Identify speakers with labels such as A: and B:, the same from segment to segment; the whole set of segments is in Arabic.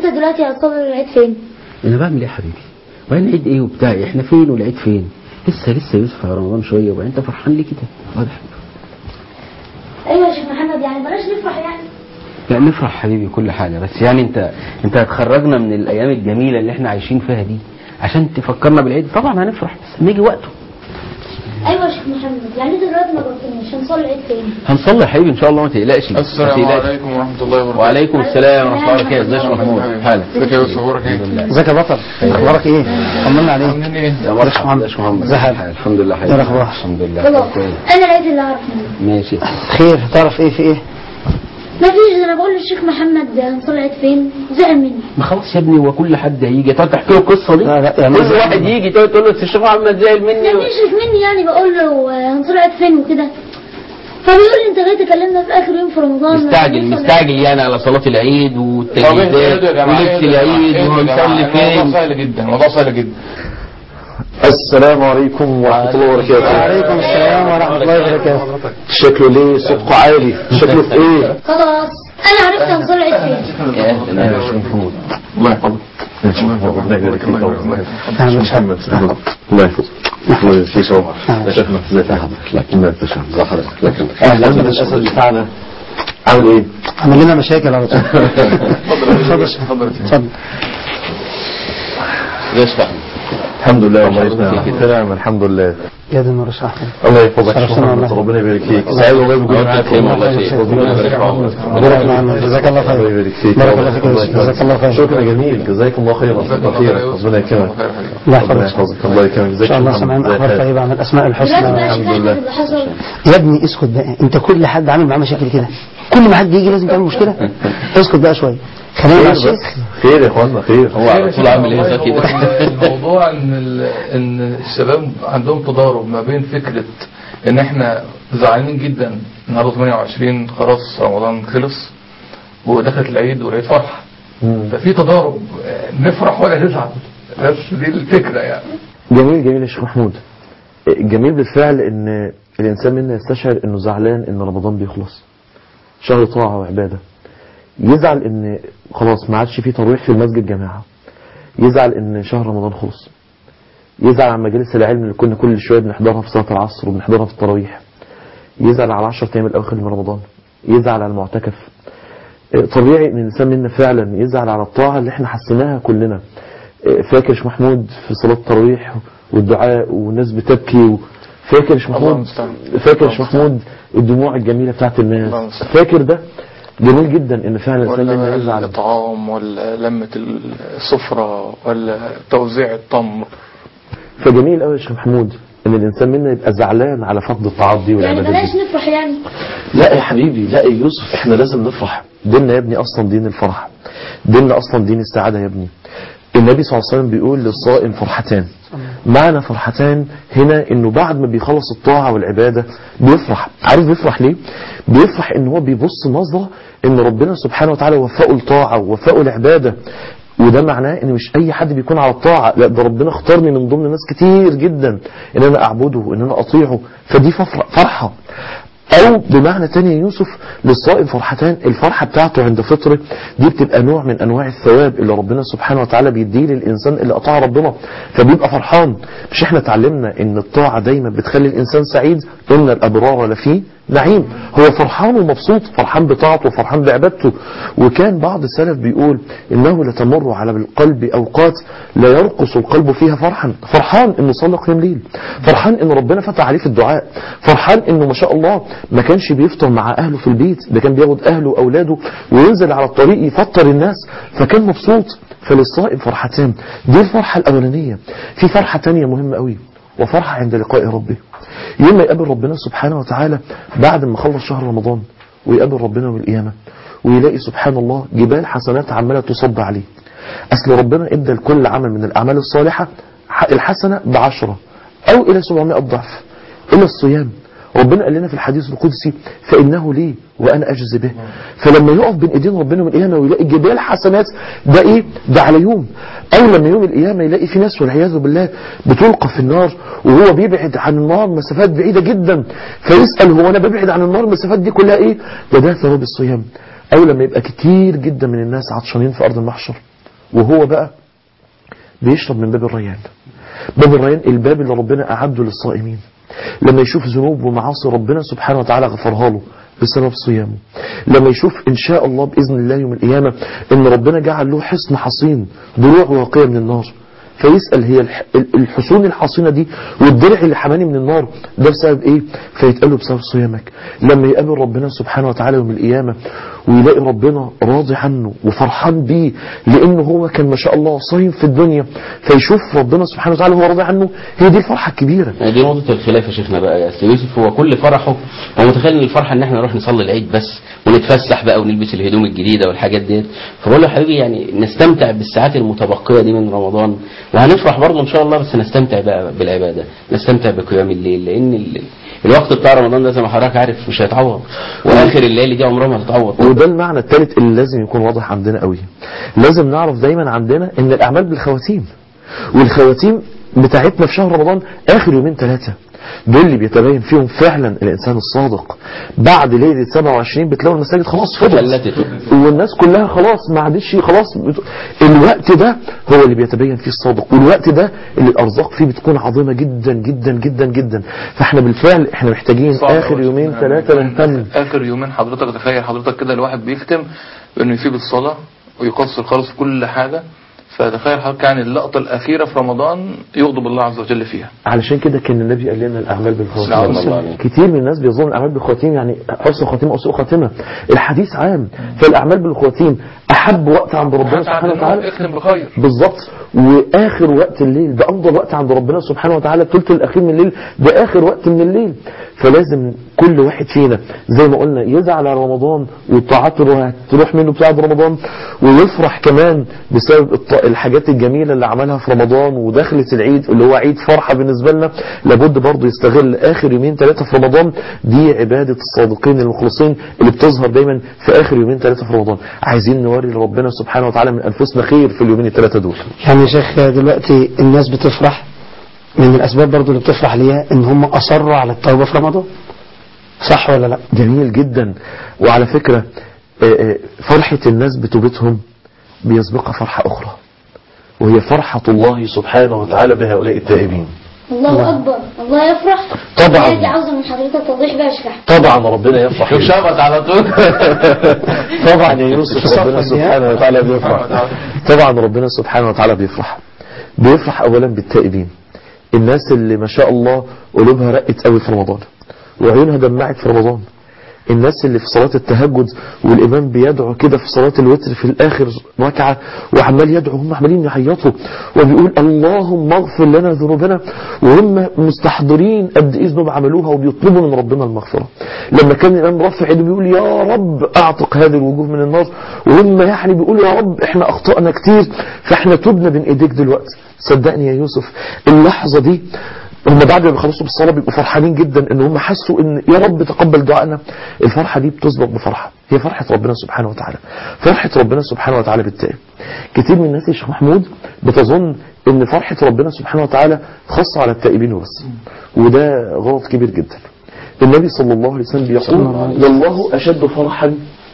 A: دلوقتي هتصلي العيد فين؟
B: انا بعمل ايه يا حبيبي؟ وين عيد ايه وبتاع؟ احنا فين والعيد فين؟ لسه يوسف يا رمضان شويه وبعدين انت فرحان ليه كده؟ واضح.
A: ايوه يا شيخ محمد، يعني بلاش نفرح يعني.
B: لا نفرح حبيبي كل حاجه، بس يعني انت هتخرجنا من الايام الجميله اللي احنا عايشين فيها دي عشان تفكرنا بالعيد. طبعا هنفرح بس لما يجي وقته.
A: ايوه يا شيخ محمد، يعني انت دلوقتي ما قلتليش هنصلي العيد فين؟
B: هنصلي يا حبيبي ان شاء الله، ما تقلقش.
C: السلام عليكم ورحمه الله وبركاته.
B: وعليكم السلام ورحمه الله وبركاته. ازيك يا محمود؟ حالك؟
C: ازيك يا يوسف؟ اخبارك ايه؟
D: ازيك يا بطل؟ اخبارك ايه؟ طمنا عليك.
C: عاملين ايه؟
B: يا مرحبا يا محمد.
D: ازي حالك؟
B: الحمد لله حبيبي.
D: ايه الاخبار؟
B: الحمد لله
A: كويس. انا العيد اللي اعرف منه.
B: ماشي.
D: خير، تعرف ايه في ايه؟
A: ما فيش، انا بقول للشيخ محمد هنصلي العيد فين؟ زهق مني.
B: ما خلاص يا ابني، وكل حد هيجي تقعد تحكي له القصه دي؟
D: لا يعني
B: كل واحد يجي تقعد تقول له الشيخ محمد زعل مني.
A: ما يشرك مني يعني، بقول له هنصلي العيد فين وكده، فبيقول لي انت جاي تكلمنا في اخر يوم في رمضان.
B: مستعجل يعني على صلاه العيد والتجهيزات ولبس العيد وهنصلي فين.
C: الموضوع سهل جدا.
E: السلام عليكم ورحمة الله وبركاته.
D: وعليكم السلام ورحمة الله وبركاته.
E: شكله ليه صوتكم عالي؟ شكله في ايه؟
A: خلاص انا عرفت هنصلي العيد فين.
B: يا شيخ محمود
C: الله يحفظك.
E: الله يبارك فيك. الله يحفظك. الله يشفيك. شيخنا ازيك يا حضرتك؟ لكن ما تشهد حضرتك. لكن لازم الاسد بتاعنا عامل ايه؟
D: عمل لنا مشاكل على طول.
C: اتفضل.
B: ليش فاهم؟
E: الحمد لله والله يسلمك. نعم الحمد لله.
D: يا دي النور الشرح.
E: الله يحفظك. ربنا يبارك فيك. سعيد والله بوجودك معاك.
B: والله شيء. ربنا يبارك في عمرك.
D: بارك معنا. جزاك الله خير.
E: الله يبارك فيك.
D: بارك الله فيك. جزاك الله خير.
E: شكرا جميل. جزاكم الله خيرا. ربنا يكرمك.
D: الله يحفظك.
E: الله يكرمك.
D: ان شاء الله سمعنا اخبار طيبه عن الاسماء الحسنى.
A: الحمد لله. اللي حصل
D: يا ابني اسكت بقى، انت كل حد عامل معاه مشاكل كده، كل ما حد يجي لازم تعمل مشكله. اسكت بقى شويه، خلينا مع الشيخ.
E: خير يا اخوانا خير.
B: هو على طول عامل ايه زي كده؟
C: الموضوع ان الشباب عندهم تضارب ما بين فكره ان احنا زعلانين جدا النهارده 28 خلاص رمضان خلص ودخلت العيد والعيد فرحه، ففي تضارب نفرح ولا نزعل، بس دي الفكره يعني.
E: جميل يا شيخ محمود. جميل بالفعل ان الانسان منا يستشعر انه زعلان ان رمضان بيخلص، شهر طاعه وعباده. يزعل ان خلاص ما عادش فيه تراويح في المسجد جماعه، يزعل ان شهر رمضان خلص، يزعل عن مجالس العلم اللي كنا كل شويه بنحضرها في صلاه العصر وبنحضرها في التراويح، يزعل على 10 ايام الاواخر من رمضان، يزعل على المعتكف. طبيعي ان الانسان منا فعلا يزعل على الطاعه اللي احنا حسيناها كلنا. فاكر يا محمود في صلاه التراويح والدعاء والناس بتبكي، فاكر يا محمود الدموع الجميله بتاعت الناس، فاكر ده؟ جميل جدا ان فعلا الانسان منا يزعل.
C: الطعام ولا لمه السفره ولا توزيع التمر.
E: فجميل قوي يا شيخ محمود ان الانسان منا يبقى زعلان على فقد الطاعات دي
A: يعني
E: والعبادات
A: بلاش
E: دي.
A: نفرح يعني.
E: لا يا حبيبي، لا يا يوسف، احنا لازم نفرح. ديننا يا ابني اصلا دين الفرح، ديننا اصلا دين السعاده يا ابني. النبي صلى الله عليه وسلم بيقول للصائم فرحتان. معنى فرحتان هنا انه بعد ما بيخلص الطاعه والعباده بيفرح. عارف بيفرح ليه؟ بيفرح ان هو بيبص نظره ان ربنا سبحانه وتعالى وفقه الطاعه ووفقه العباده، وده معناه ان مش اي حد بيكون على الطاعه، لا ده ربنا اختارني من ضمن ناس كتير جدا ان انا اعبده وان انا اطيعه، فدي فرحه. او بمعنى تاني يا يوسف للصائم فرحتان، الفرحة بتاعته عند فطره دي بتبقى نوع من انواع الثواب اللي ربنا سبحانه وتعالى بيديه للانسان اللي اطاع ربنا، فبيبقى فرحان. مش احنا اتعلمنا ان الطاعة دايما بتخلي الانسان سعيد؟ ان الابرار لفي نعيم. هو فرحان ومبسوط، فرحان بطاعته وفرحان بعبادته. وكان بعض السلف بيقول انه لتمر على القلب اوقات لا يرقص القلب فيها فرحا. فرحان انه صلى قيام ليل، فرحان ان ربنا فتح عليه في الدعاء، فرحان انه ما شاء الله ما كانش بيفطر مع اهله في البيت، ده كان بياخد اهله واولاده وينزل على الطريق يفطر الناس، فكان مبسوط. فللصائم فرحتان، دي الفرحة الاولانية. في فرحة تانية مهمة قوي، وفرحة عند لقاء ربه. يوم ما يقابل ربنا سبحانه وتعالى بعد ما خلص شهر رمضان ويقابل ربنا يوم القيامة ويلاقي سبحان الله جبال حسنات عمالة تصب عليه. أصل ربنا ادى لكل عمل من الأعمال الصالحة الحسنة ب10 أو إلى 700 ضعف. إلى الصيام ربنا قال لنا في الحديث القدسي فإنه لي وأنا أجزي به. فلما يقف بين إيدين ربنا من القيامة ويلاقي جبال حسنات، ده إيه؟ ده على يوم. أو لما يوم القيامة يلاقي في ناس والعياذ بالله بتلقى في النار وهو بيبعد عن النار مسافات بعيدة جدا، فيسأل هو أنا ببعد عن النار المسافات دي كلها إيه؟ ده ثواب الصيام. أو لما يبقى كتير جدا من الناس عطشانين في أرض المحشر وهو بقى بيشرب من باب الريان. باب الريان الباب اللي ربنا أعده للصائمين، لما يشوف ذنوب ومعاصي ربنا سبحانه وتعالى غفرها له بسبب صيامه، لما يشوف إن شاء الله بإذن الله يوم القيامة إن ربنا جعل له حصن حصين ضلوع واقية من النار، فيسأل هي الحصون الحصينة دي والدرع اللي حماني من النار ده بسبب ايه؟ فيتقال له بسبب صيامك. لما يقابل ربنا سبحانه وتعالى يوم القيامة ويلاقي ربنا راضي عنه وفرحان بيه لانه هو كان ما شاء الله صايم في الدنيا، فيشوف ربنا سبحانه وتعالى هو راضي عنه، هي دي الفرحة الكبيرة.
B: دي نقطة الخلاف يا شيخنا بقى يا أستاذ يوسف. هو كل فرحه هو متخيل ان الفرحة ان احنا نروح نصلي العيد بس ونتفسح بقى ونلبس الهدوم الجديدة والحاجات ديت، فبقول له حبيبي يعني نستمتع بالساعات المتبقية دي من رمضان، وهنفرح برضه ان شاء الله، بس نستمتع بقى بالعبادة، نستمتع بقيام الليل، لان الوقت بتاع رمضان ده زي ما حضرتك عارف مش هيتعوض، واخر الليالي دي عمرها ما هتتعوض.
E: وده المعنى الثالث اللي لازم يكون واضح عندنا قوي. لازم نعرف دايما عندنا ان الاعمال بالخواتيم، والخواتيم بتاعتنا في شهر رمضان اخر يومين ثلاثة دول اللي بيتبين فيهم فعلا الانسان الصادق. بعد ليله 27 بتلاقوا المساجد خلاص فضلت والناس كلها خلاص ما عادش خلاص الوقت ده هو اللي بيتبين فيه الصادق، والوقت ده اللي الارزاق فيه بتكون عظيمه جدا جدا جدا جدا. فاحنا بالفعل احنا محتاجين اخر يومين ثلاثه نهتم.
C: اخر يومين حضرتك تخيل حضرتك كده الواحد بيختم انه يسيب الصلاه ويقصر خالص كل حاجه، فتخيل حضرتك يعني اللقطة الأخيرة في رمضان يغضب الله عز وجل فيها.
E: علشان كده كان النبي قال لنا الأعمال بالخواتيم. كتير من الناس بيظن الأعمال بالخواتيم يعني حسن خاتمة أو سوء خاتمة، الحديث عام. فالأعمال بالخواتيم أحب وقت عند ربنا سبحانه وتعالى
C: اختم بخير
E: بالظبط، وآخر وقت الليل ده أفضل وقت عند ربنا سبحانه وتعالى، الثلث الأخير من الليل ده آخر وقت من الليل. فلازم كل واحد فينا زي ما قلنا يزعل على رمضان والطاعات تروح منه بسبب رمضان، ويفرح كمان بسبب الحاجات الجميلة اللي عملها في رمضان ودخلة العيد اللي هو عيد فرحة بالنسبة لنا. لابد برضه يستغل آخر يومين ثلاثة في رمضان، دي عبادة الصادقين المخلصين اللي بتظهر دايما في آخر يومين ثلاثة في رمضان. عايزين نوري لربنا سبحانه وتعالى من أنفسنا خير في اليومين الثلاثة دول.
D: يعني يا شيخ دلوقتي الناس بتفرح، من الأسباب برضو اللي بتفرح ليها إن هم أصروا على التوبة في رمضان، صح ولا لا؟
E: جميل جدا. وعلى فكرة فرحة الناس بتوبتهم بيسبقها فرحة أخرى، وهي فرحة الله سبحانه وتعالى بهؤلاء التائبين.
A: الله أكبر، الله يفرح.
E: طبعا
A: دي عاوزة من حضرتك توضيح بقى اشرح.
E: طبعا ربنا يفرح.
C: شوف شبط على طول.
E: طبعا يا يوسف ربنا سبحانه وتعالى بيفرح. طبعا ربنا سبحانه وتعالى بيفرح أولا بالتائبين، الناس اللي ما شاء الله قلوبها رقت قوي في رمضان وعيونها دمعت في رمضان، الناس اللي في صلاة التهجد والإمام بيدعو كده في صلاة الوتر في الآخر ركعة وعمال يدعو، هم عمالين يعيطوا وبيقول اللهم اغفر لنا ذنوبنا، وهم مستحضرين قد إيه ذنوب عملوها وبيطلبوا من ربنا المغفرة. لما كان الإمام رافع يده بيقول يا رب أعتق هذه الوجوه من النار، وهم يعني بيقولوا يا رب احنا أخطأنا كتير فاحنا تبنا بين إيديك دلوقتي. صدقني يا يوسف اللحظة دي هم بعد ما بيخلصوا بالصلاة بيبقوا فرحانين جدا ان هم حسوا ان يا رب تقبل دعائنا. الفرحة دي بتسبق بفرحة، هي فرحة ربنا سبحانه وتعالى، فرحة ربنا سبحانه وتعالى بالتائب. كتير من الناس يا شيخ محمود بتظن ان فرحة ربنا سبحانه وتعالى خاصة على التائبين وبس، وده غلط كبير جدا. النبي صلى الله عليه وسلم بيقول والله أشد فرحا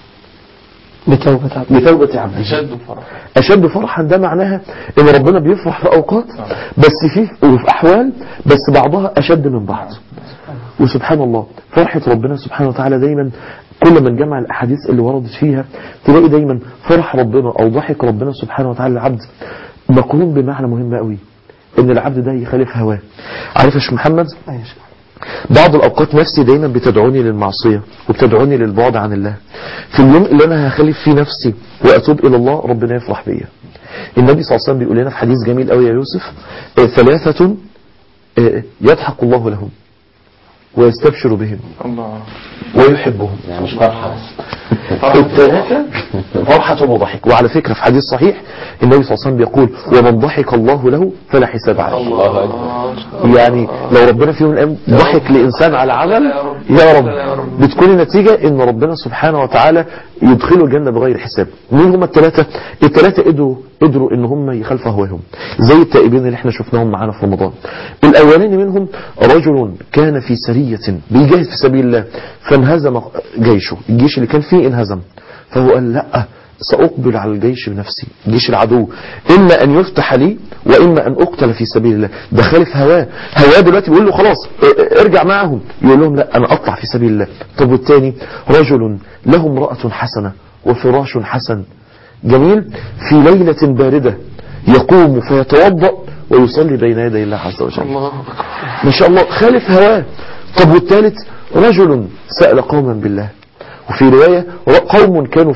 E: بتوبة عبده. أشد فرحا ده معناها ان ربنا بيفرح في أوقات بس وفي أحوال بس بعضها أشد من بعض. وسبحان الله فرحة ربنا سبحانه وتعالى دايما كل من جمع الأحاديث اللي وردت فيها تلاقي دايما فرح ربنا أو ضحك ربنا سبحانه وتعالى العبد مقرون بمعنى مهم قوي، ان العبد ده يخالف هواه. عارف يا شيخ محمد بعض الأوقات نفسي دايما بتدعوني للمعصية وبتدعوني للبعد عن الله. في اليوم اللي أنا هخالف فيه نفسي وأتوب إلى الله ربنا يفرح بيا. النبي صلى الله عليه وسلم بيقول لنا في حديث جميل قوي يا يوسف ثلاثة يضحك الله لهم ويستبشر بهم
C: الله
E: ويحبهم.
B: يعني مش فرحة
E: الثلاثة فرحة وضحك. وعلى فكرة في حديث صحيح النبي صلى الله عليه وسلم بيقول ومن ضحك الله له فلا حساب عليه.
B: الله أكبر.
E: يعني لو ربنا في يوم من الأيام ضحك لإنسان على عمل يا رب بتكون النتيجة ان ربنا سبحانه وتعالى يدخله الجنة بغير حساب. مين هم الثلاثة؟ الثلاثة قدروا ان هم يخالفوا هواهم زي التائبين اللي احنا شفناهم معانا في رمضان. الاولاني منهم رجل كان في سرية بيجاهد في سبيل الله فانهزم جيشه، الجيش اللي كان فيه انهزم، فهو قال لا سأقبل على الجيش بنفسي، جيش العدو، إما أن يفتح لي وإما أن أقتل في سبيل الله. ده خالف هواه دلوقتي بيقول له خلاص ارجع معهم، يقول لهم لا أنا أطلع في سبيل الله. طب والتاني رجل له امرأة حسنة وفراش حسن جميل في ليلة باردة يقوم فيتوضأ ويصلي بين يدي الله عز وجل.
C: الله
E: ما شاء الله خالف هواه. طب والثالث رجل سأل قوما بالله، وفي رواية قوم كانوا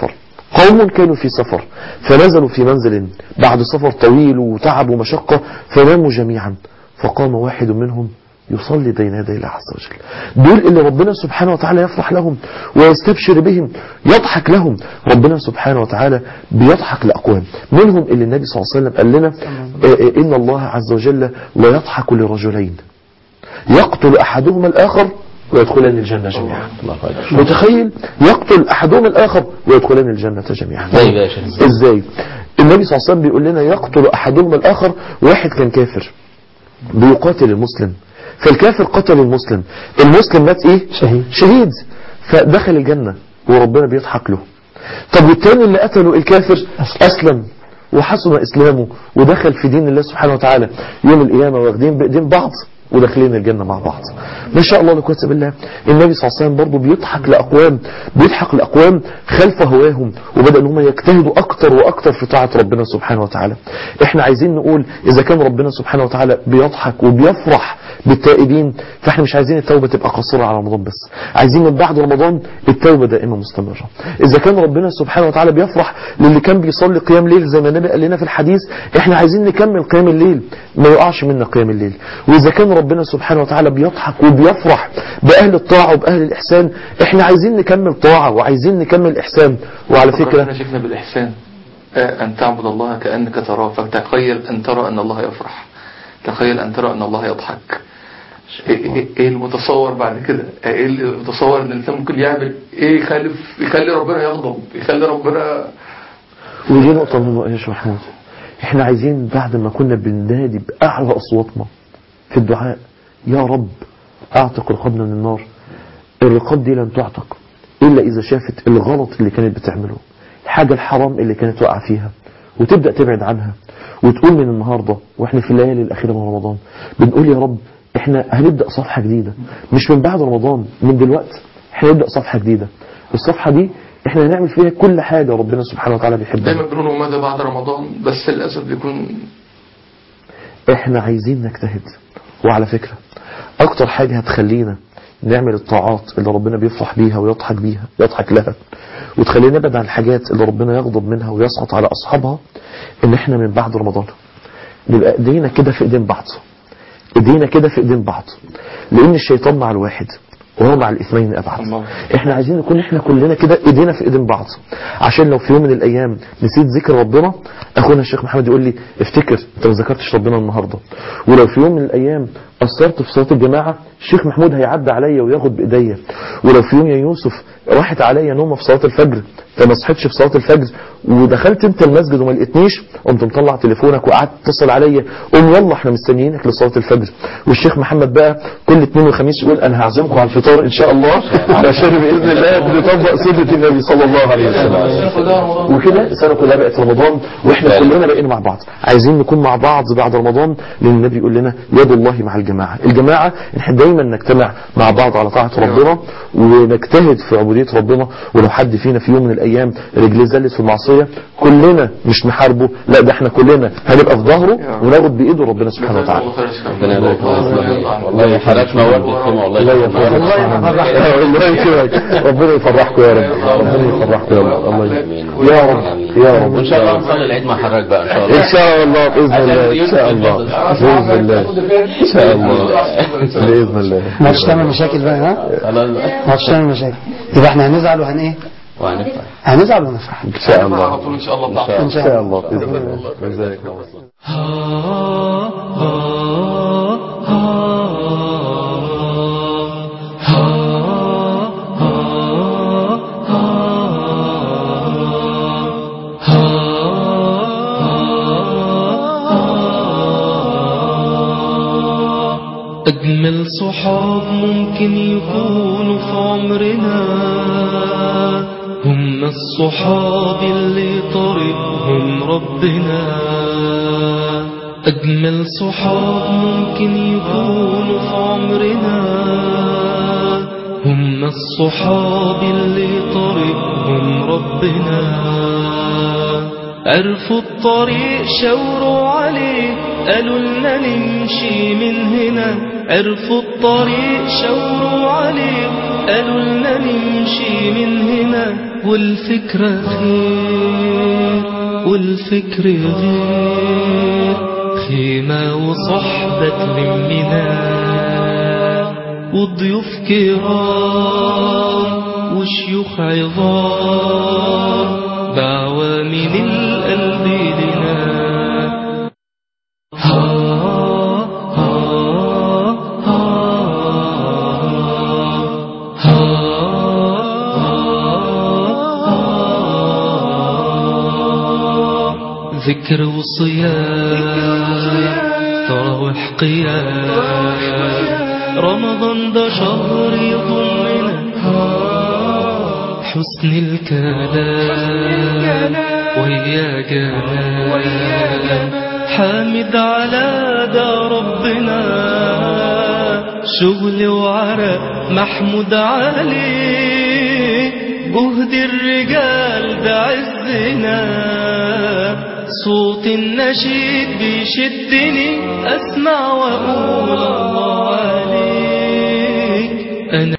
E: في سفر فنزلوا في منزل بعد سفر طويل وتعب ومشقة فناموا جميعا، فقام واحد منهم يصلي بين يدي الله عز وجل. دول اللي ربنا سبحانه وتعالى يفرح لهم ويستبشر بهم، يضحك لهم. ربنا سبحانه وتعالى بيضحك لأقوام منهم اللي النبي صلى الله عليه وسلم قال لنا إن الله عز وجل لا يضحك لرجلين يقتل أحدهما الآخر ويدخلان الجنة جميعا. متخيل يقتل أحدهما الآخر ويدخلان الجنة جميعا. إزاي؟ النبي صلى الله عليه وسلم بيقول لنا يقتل أحدهما الآخر. واحد كان كافر بيقاتل المسلم، فالكافر قتل المسلم مات ايه؟ شهيد فدخل الجنة وربنا بيضحك له. طب والتاني اللي قتله الكافر أسلم وحسن إسلامه ودخل في دين الله سبحانه وتعالى، يوم القيامة واخدين بإيدين بعض وداخلين الجنة مع بعض. ما شاء الله لا قوة الا بالله. النبي صلى الله عليه وسلم برضه بيضحك لأقوام خلف هواهم وبدأ ان هم يجتهدوا أكتر وأكتر في طاعة ربنا سبحانه وتعالى. احنا عايزين نقول إذا كان ربنا سبحانه وتعالى بيضحك وبيفرح بالتائبين، فاحنا مش عايزين التوبة تبقى قصيرة على رمضان بس، عايزين من بعد رمضان التوبة دائما مستمرة. إذا كان ربنا سبحانه وتعالى بيفرح للي كان بيصلي قيام ليل زي ما النبي قال لنا في الحديث، احنا عايزين نكمل قيام الليل ما يقعش منا قيام الليل. وإذا كان ربنا سبحانه وتعالى بيضحك وبيفرح بأهل الطاعة وبأهل الإحسان، احنا عايزين نكمل طاعة وعايزين نكمل إحسان. وعلى فكرة
C: احنا شفنا بالإحسان أن تعبد الله كأنك تراه، فتخيل أن ترى أن الله يفرح، تخيل أن ترى أن الله يضحك. ايه المتصور بعد كده؟ ايه المتصور ان الانسان ممكن يعمل ايه يخلي ربنا يغضب، يخلي ربنا.
E: ودي نقطة مهمة يا شيخ محمود. احنا عايزين بعد ما كنا بننادي بأعلى أصواتنا في الدعاء يا رب اعتق رقابنا من النار، الرقاب دي لن تعتق إلا إذا شافت الغلط اللي كانت بتعمله، الحاجة الحرام اللي كانت واقعة فيها، وتبدأ تبعد عنها وتقول من النهاردة واحنا في الليالي الأخيرة من رمضان بنقول يا رب احنا هنبدأ صفحة جديدة، مش من بعد رمضان، من دلوقتي احنا هنبدأ صفحة جديدة. الصفحة دي احنا هنعمل فيها كل حاجة ربنا سبحانه وتعالى بيحبها.
C: دايما بنقولوا ماذا بعد رمضان، بس للأسف بيكون
E: احنا عايزين نجتهد. وعلى فكرة اكتر حاجة هتخلينا نعمل الطاعات اللي ربنا بيفرح بيها ويضحك لها وتخلينا نبعد عن الحاجات اللي ربنا يغضب منها ويسخط على أصحابها، ان احنا من بعد رمضان نبقى ايدينا كده في ايدين بعض، لان الشيطان مع الواحد وهو مع الاثنين ابعد. احنا عايزين نكون احنا كلنا كده ايدينا في ايدين بعض، عشان لو في يوم من الايام نسيت ذكر ربنا، اخونا الشيخ محمد يقول لي افتكر انت ما ذكرتش ربنا النهارده. ولو في يوم من الايام قصرت في صلاه الجماعه، الشيخ محمود هيعدي عليا وياخد بايديا. ولو في يوم يا يوسف راحت عليا نومه في صلاه الفجر فما صحيتش في صلاه الفجر ودخلت انت المسجد وما لقيتنيش، قمت مطلع تليفونك وقعدت تتصل عليا، قوم يلا احنا مستنيينك لصلاه الفجر. والشيخ محمد بقى كل اثنين وخميس يقول انا هعزمكم على الفطار ان شاء الله علشان باذن الله بنطبق سنه النبي صلى الله عليه وسلم. وكده السنه كلها بقت رمضان واحنا كلنا بقينا مع بعض. عايزين نكون مع بعض بعد رمضان، لان النبي يقول لنا يد الله مع الجماعه احنا دايما نجتمع مع بعض على طاعه ربنا ونجتهد في عبوديه ربنا. ولو حد فينا في يوم من الايام رجليه زلت في المعصيه، كلنا مش نحاربه، لا ده احنا كلنا هنبقى في ظهره وناخد بايده ربنا سبحانه وتعالى.
B: ربنا يبارك فيك. والله حضرتك نورت الخيمه والله.
E: الله يكرمك، ربنا يفرحكم يا رب، ربنا يفرحكم يا رب. الله يا رب يا رب.
B: وان شاء الله نصلي العيد مع حضرتك بقى ان
E: ان شاء
B: شاء الله.
E: الله باذن الله، ان شاء الله باذن الله، ان شاء الله باذن الله.
D: ما تعمل مشاكل بقى، ها؟ ما تعمل مشاكل، يبقى احنا هنزعل
B: وهنفرح.
D: هنزعل ونفرح
E: ان شاء الله
C: على طول ان شاء الله
E: ان شاء الله باذن الله. جزاك الله.
F: أجمل صحاب ممكن يكونوا في عمرنا هم هم الصحاب اللي طريقهم ربنا، أجمل صحاب ممكن يكونوا في عمرنا. هم الصحاب اللي طريقهم ربنا، عرفوا الطريق شاوروا عليه قالوا لنا نمشي من هنا. عرفوا الطريق شاوروا عليه قالوا لنا نمشي من هنا. والفكرة خير والفكر غير، خيمة وصحبة تلمنا، وضيوف كرام وشيوخ عظام بعوامل القلب لنا. ذكر وصيام تراوح قيام، رمضان ده شهر يضمنا. حسن الكلام ويا جمال، حامد على ده ربنا. شغل وعرق محمود عليه، جهد الرجال ده عزنا. صوت النشيد بيشدني أسمع وأقول الله عليك. أنا